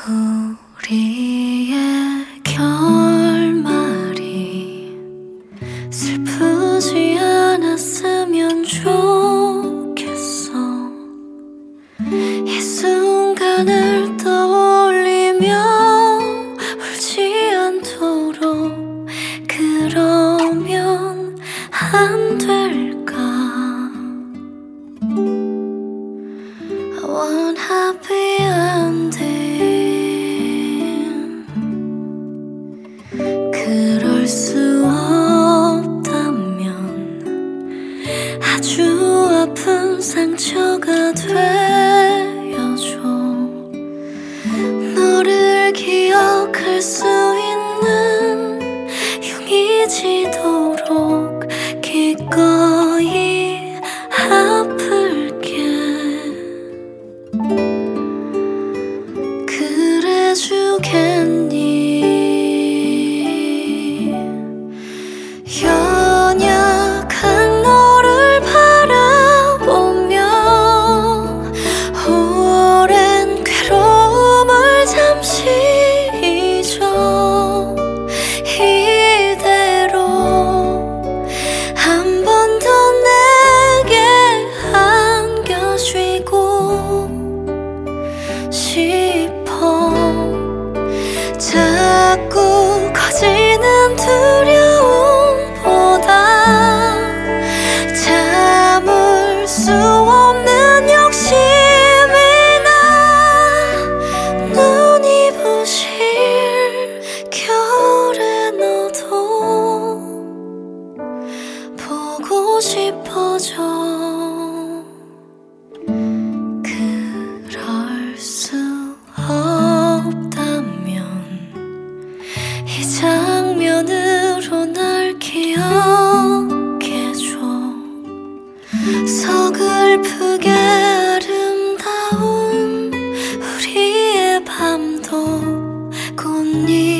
우리의 결말이 슬프지 않았으면 좋겠어. 이 순간을 떠올리며 울지 않도록 그러면 안 될까? I want happy ending. 그럴 수 없다면 아주 아픈 상처가 되어줘. 너를 기억할 수 있는 용이 지도록 기꺼이 아플게. 그래 주겠니? 연약한 너를 바라보며 오랜 괴로움을 잠시 잊어. 이대로 한 번 더 내게 안겨주고 싶어. 자꾸 커지는 두려움보다 참을 수 없는 욕심이 나. 눈이 부실 겨울에 너도 보고 싶어져. 그럴 수 없다면 이 장면으로 날 기억해줘. 서글프게 아름다운 우리의 밤도 꽃잎